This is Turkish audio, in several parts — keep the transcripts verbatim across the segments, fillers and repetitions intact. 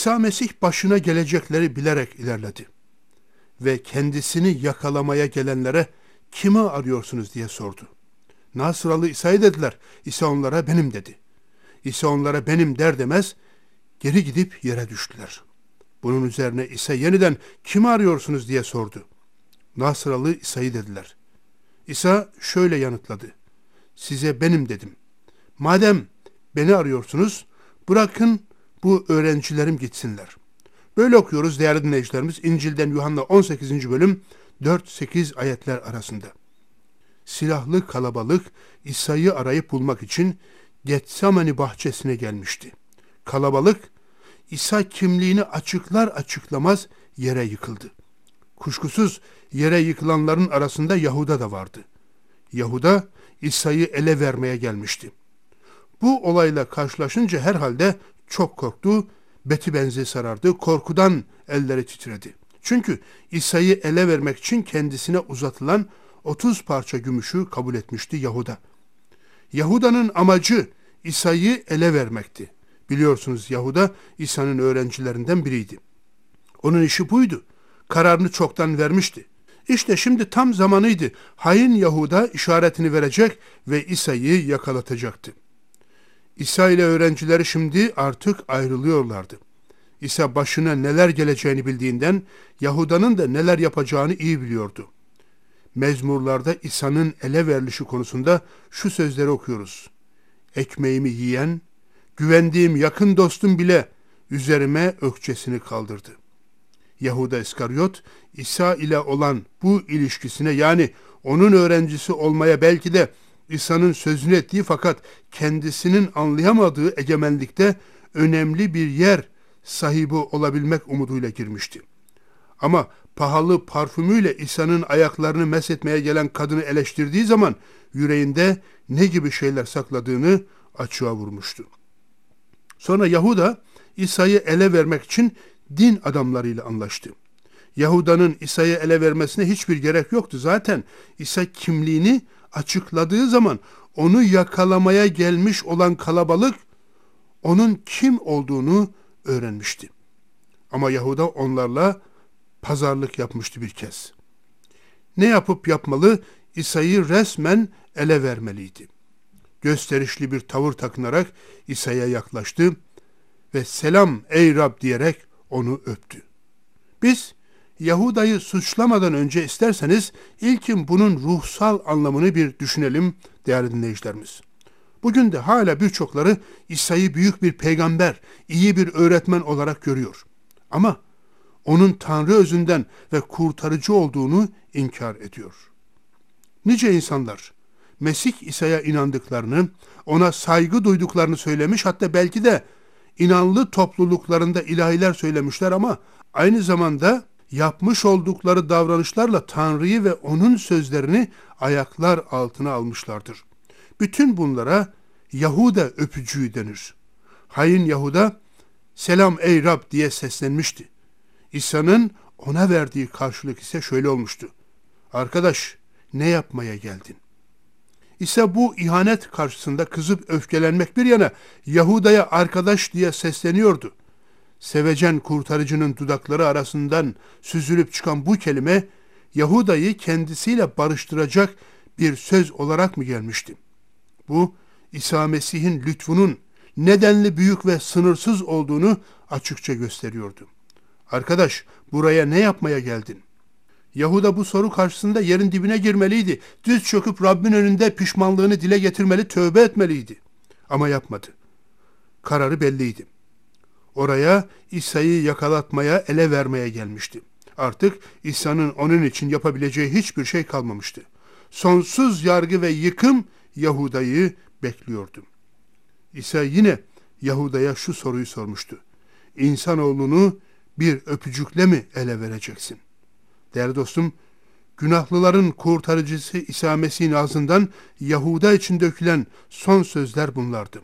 İsa Mesih başına gelecekleri bilerek ilerledi ve kendisini yakalamaya gelenlere kimi arıyorsunuz diye sordu. Nasıralı İsa'yı dediler. İsa onlara benim dedi. İsa onlara benim der demez geri gidip yere düştüler. Bunun üzerine İsa yeniden kimi arıyorsunuz diye sordu. Nasıralı İsa'yı dediler. İsa şöyle yanıtladı. Size benim dedim. Madem beni arıyorsunuz, bırakın bu öğrencilerim gitsinler. Böyle okuyoruz değerli dinleyicilerimiz İncil'den Yuhanna on sekizinci bölüm dört sekiz ayetler arasında. Silahlı kalabalık İsa'yı arayıp bulmak için Getsemani bahçesine gelmişti. Kalabalık İsa kimliğini açıklar açıklamaz yere yıkıldı. Kuşkusuz yere yıkılanların arasında Yahuda da vardı. Yahuda İsa'yı ele vermeye gelmişti. Bu olayla karşılaşınca herhalde çok korktu, beti benzi sarardı, korkudan elleri titredi. Çünkü İsa'yı ele vermek için kendisine uzatılan otuz parça gümüşü kabul etmişti Yahuda. Yahuda'nın amacı İsa'yı ele vermekti. Biliyorsunuz Yahuda İsa'nın öğrencilerinden biriydi. Onun işi buydu. Kararını çoktan vermişti. İşte şimdi tam zamanıydı. Hain Yahuda işaretini verecek ve İsa'yı yakalatacaktı. İsa ile öğrencileri şimdi artık ayrılıyorlardı. İsa başına neler geleceğini bildiğinden Yahuda'nın da neler yapacağını iyi biliyordu. Mezmurlarda İsa'nın ele verilişi konusunda şu sözleri okuyoruz. Ekmeğimi yiyen, güvendiğim yakın dostum bile üzerime ökçesini kaldırdı. Yahuda İskaryot, İsa ile olan bu ilişkisine yani onun öğrencisi olmaya belki de İsa'nın sözünü ettiği fakat kendisinin anlayamadığı egemenlikte önemli bir yer sahibi olabilmek umuduyla girmişti. Ama pahalı parfümüyle İsa'nın ayaklarını meshetmeye gelen kadını eleştirdiği zaman yüreğinde ne gibi şeyler sakladığını açığa vurmuştu. Sonra Yahuda İsa'yı ele vermek için din adamlarıyla anlaştı. Yahuda'nın İsa'yı ele vermesine hiçbir gerek yoktu. Zaten İsa kimliğini açıkladığı zaman onu yakalamaya gelmiş olan kalabalık onun kim olduğunu öğrenmişti. Ama Yahuda onlarla pazarlık yapmıştı bir kez. Ne yapıp yapmalı? İsa'yı resmen ele vermeliydi. Gösterişli bir tavır takınarak İsa'ya yaklaştı ve selam ey Rab diyerek onu öptü. Biz Yahuda'yı suçlamadan önce isterseniz ilkin bunun ruhsal anlamını bir düşünelim değerli dinleyicilerimiz. Bugün de hala birçokları İsa'yı büyük bir peygamber, iyi bir öğretmen olarak görüyor. Ama onun Tanrı özünden ve kurtarıcı olduğunu inkar ediyor. Nice insanlar Mesih İsa'ya inandıklarını, ona saygı duyduklarını söylemiş, hatta belki de inanlı topluluklarında ilahiler söylemişler ama aynı zamanda yapmış oldukları davranışlarla Tanrı'yı ve onun sözlerini ayaklar altına almışlardır. Bütün bunlara Yahuda öpücüğü denir. Hain Yahuda, selam ey Rab diye seslenmişti. İsa'nın ona verdiği karşılık ise şöyle olmuştu. Arkadaş, ne yapmaya geldin? İsa bu ihanet karşısında kızıp öfkelenmek bir yana Yahuda'ya arkadaş diye sesleniyordu. Sevecen kurtarıcının dudakları arasından süzülüp çıkan bu kelime Yahuda'yı kendisiyle barıştıracak bir söz olarak mı gelmişti? Bu İsa Mesih'in lütfunun nedenli büyük ve sınırsız olduğunu açıkça gösteriyordu. Arkadaş, buraya ne yapmaya geldin? Yahuda bu soru karşısında yerin dibine girmeliydi. Düz çöküp Rabbin önünde pişmanlığını dile getirmeli, tövbe etmeliydi. Ama yapmadı. Kararı belliydi. Oraya İsa'yı yakalatmaya, ele vermeye gelmişti. Artık İsa'nın onun için yapabileceği hiçbir şey kalmamıştı. Sonsuz yargı ve yıkım Yahuda'yı bekliyordu. İsa yine Yahuda'ya şu soruyu sormuştu. İnsanoğlunu bir öpücükle mi ele vereceksin? Değerli dostum, günahlıların kurtarıcısı İsa Mesih'in ağzından Yahuda için dökülen son sözler bunlardı.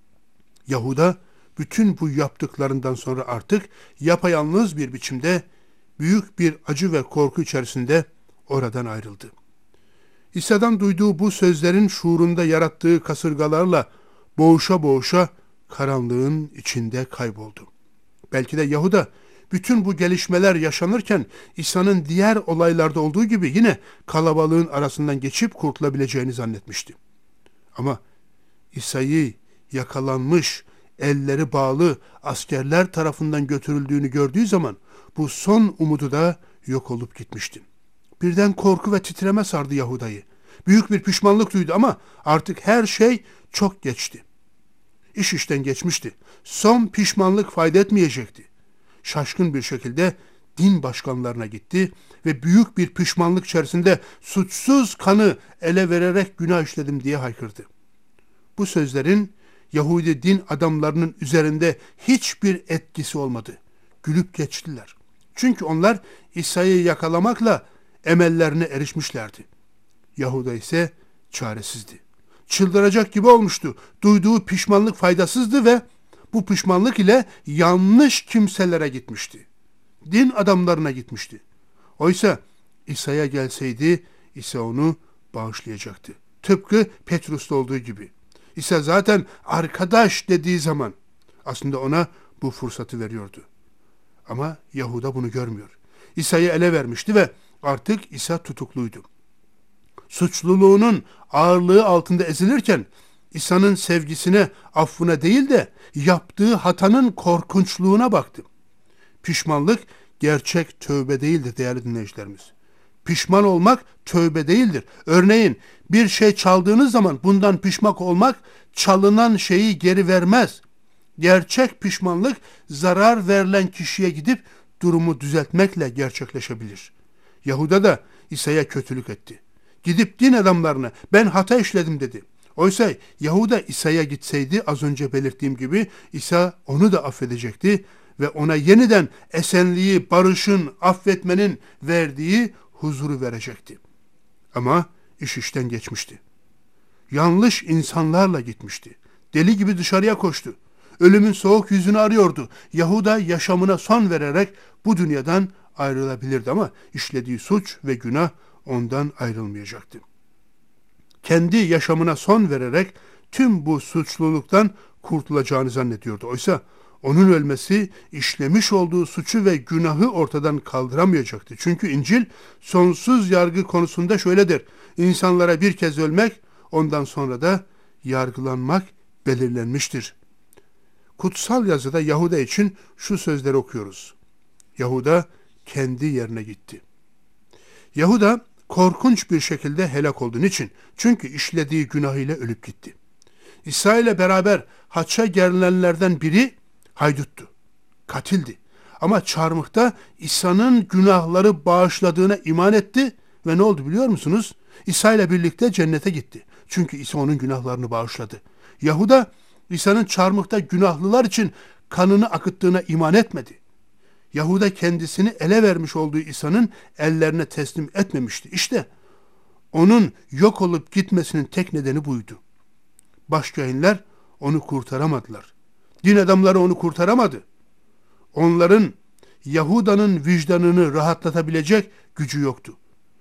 Yahuda bütün bu yaptıklarından sonra artık yapayalnız bir biçimde büyük bir acı ve korku içerisinde oradan ayrıldı. İsa'dan duyduğu bu sözlerin şuurunda yarattığı kasırgalarla boğuşa boğuşa karanlığın içinde kayboldu. Belki de Yahuda bütün bu gelişmeler yaşanırken İsa'nın diğer olaylarda olduğu gibi yine kalabalığın arasından geçip kurtulabileceğini zannetmişti. Ama İsa'yı yakalanmış, elleri bağlı askerler tarafından götürüldüğünü gördüğü zaman bu son umudu da yok olup gitmişti. Birden korku ve titreme sardı Yahuda'yı. Büyük bir pişmanlık duydu ama artık her şey çok geçti. İş işten geçmişti. Son pişmanlık fayda etmeyecekti. Şaşkın bir şekilde din başkanlarına gitti ve büyük bir pişmanlık içerisinde suçsuz kanı ele vererek günah işledim diye haykırdı. Bu sözlerin Yahudi din adamlarının üzerinde hiçbir etkisi olmadı. Gülüp geçtiler. Çünkü onlar İsa'yı yakalamakla emellerine erişmişlerdi. Yahuda ise çaresizdi. Çıldıracak gibi olmuştu. Duyduğu pişmanlık faydasızdı ve bu pişmanlık ile yanlış kimselere gitmişti. Din adamlarına gitmişti. Oysa İsa'ya gelseydi İsa onu bağışlayacaktı. Tıpkı Petrus'ta olduğu gibi. İsa zaten arkadaş dediği zaman aslında ona bu fırsatı veriyordu. Ama Yahuda bunu görmüyor. İsa'yı ele vermişti ve artık İsa tutukluydu. Suçluluğunun ağırlığı altında ezilirken İsa'nın sevgisine, affına değil de yaptığı hatanın korkunçluğuna baktı. Pişmanlık gerçek tövbe değildir değerli dinleyicilerimiz. Pişman olmak tövbe değildir. Örneğin bir şey çaldığınız zaman bundan pişman olmak çalınan şeyi geri vermez. Gerçek pişmanlık zarar verilen kişiye gidip durumu düzeltmekle gerçekleşebilir. Yahuda da İsa'ya kötülük etti. Gidip din adamlarına ben hata işledim dedi. Oysa Yahuda İsa'ya gitseydi az önce belirttiğim gibi İsa onu da affedecekti ve ona yeniden esenliği, barışın, affetmenin verdiği huzuru verecekti. Ama iş işten geçmişti. Yanlış insanlarla gitmişti. Deli gibi dışarıya koştu. Ölümün soğuk yüzünü arıyordu. Yahuda yaşamına son vererek bu dünyadan ayrılabilirdi ama işlediği suç ve günah ondan ayrılmayacaktı. Kendi yaşamına son vererek tüm bu suçluluktan kurtulacağını zannediyordu. Oysa onun ölmesi işlemiş olduğu suçu ve günahı ortadan kaldıramayacaktı. Çünkü İncil sonsuz yargı konusunda şöyledir. İnsanlara bir kez ölmek, ondan sonra da yargılanmak belirlenmiştir. Kutsal yazıda Yahuda için şu sözleri okuyoruz. Yahuda kendi yerine gitti. Yahuda korkunç bir şekilde helak oldu. Niçin? Çünkü işlediği günahıyla ölüp gitti. İsa ile beraber haça gerilenlerden biri hayduttu, katildi. Ama çarmıhta İsa'nın günahları bağışladığına iman etti ve ne oldu biliyor musunuz? İsa ile birlikte cennete gitti. Çünkü İsa onun günahlarını bağışladı. Yahuda İsa'nın çarmıhta günahlılar için kanını akıttığına iman etmedi. Yahuda kendisini ele vermiş olduğu İsa'nın ellerine teslim etmemişti. İşte onun yok olup gitmesinin tek nedeni buydu. Başkâhinler onu kurtaramadılar. Din adamları onu kurtaramadı. Onların Yahuda'nın vicdanını rahatlatabilecek gücü yoktu.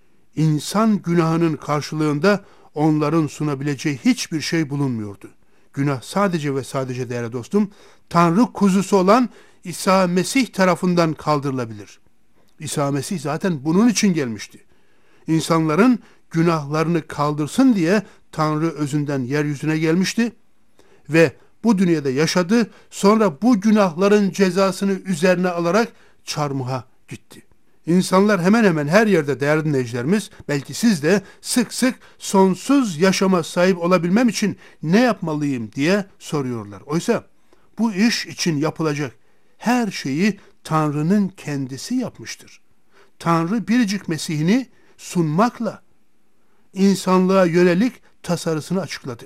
İnsan günahının karşılığında onların sunabileceği hiçbir şey bulunmuyordu. Günah sadece ve sadece değerli dostum, Tanrı kuzusu olan İsa Mesih tarafından kaldırılabilir. İsa Mesih zaten bunun için gelmişti. İnsanların günahlarını kaldırsın diye Tanrı özünden yeryüzüne gelmişti ve bu dünyada yaşadı. Sonra bu günahların cezasını üzerine alarak çarmıha gitti. İnsanlar hemen hemen her yerde değerli dinleyicilerimiz, belki siz de sık sık sonsuz yaşama sahip olabilmem için ne yapmalıyım diye soruyorlar. Oysa bu iş için yapılacak her şeyi Tanrı'nın kendisi yapmıştır. Tanrı biricik Mesih'ini sunmakla insanlığa yönelik tasarısını açıkladı.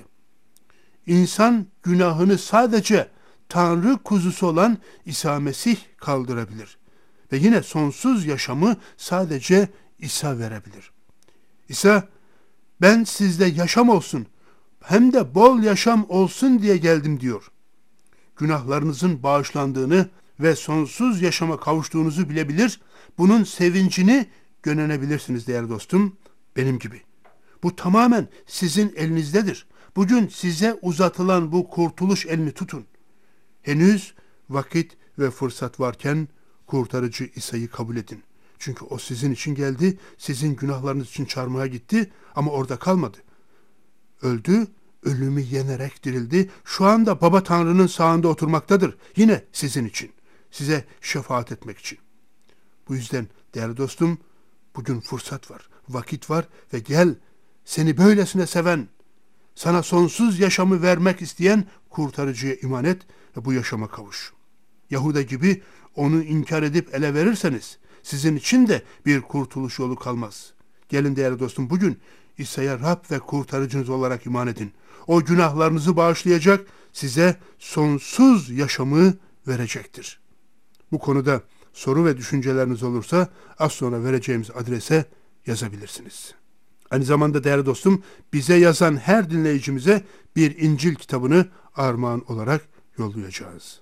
İnsan günahını sadece Tanrı kuzusu olan İsa Mesih kaldırabilir. Ve yine sonsuz yaşamı sadece İsa verebilir. İsa, ben sizde yaşam olsun, hem de bol yaşam olsun diye geldim diyor. Günahlarınızın bağışlandığını ve sonsuz yaşama kavuştuğunuzu bilebilir, bunun sevincini gönderebilirsiniz değerli dostum, benim gibi. Bu tamamen sizin elinizdedir. Bugün size uzatılan bu kurtuluş elini tutun. Henüz vakit ve fırsat varken kurtarıcı İsa'yı kabul edin. Çünkü o sizin için geldi, sizin günahlarınız için çarmıha gitti ama orada kalmadı. Öldü, ölümü yenerek dirildi. Şu anda Baba Tanrı'nın sağında oturmaktadır. Yine sizin için, size şefaat etmek için. Bu yüzden değerli dostum, bugün fırsat var, vakit var ve gel, seni böylesine seven, sana sonsuz yaşamı vermek isteyen kurtarıcıya iman et ve bu yaşama kavuş. Yahuda gibi onu inkar edip ele verirseniz sizin için de bir kurtuluş yolu kalmaz. Gelin değerli dostum, bugün İsa'ya Rab ve kurtarıcınız olarak iman edin. O günahlarınızı bağışlayacak, size sonsuz yaşamı verecektir. Bu konuda soru ve düşünceleriniz olursa az sonra vereceğimiz adrese yazabilirsiniz. Aynı zamanda değerli dostum, bize yazan her dinleyicimize bir İncil kitabını armağan olarak yollayacağız.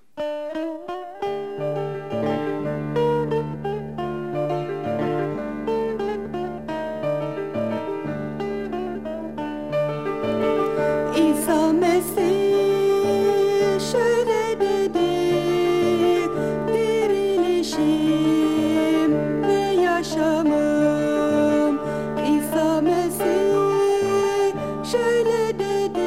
İsa Mesih şöyle dedi, dirilişim ve yaşamım. İsa Mesih şöyle dedi,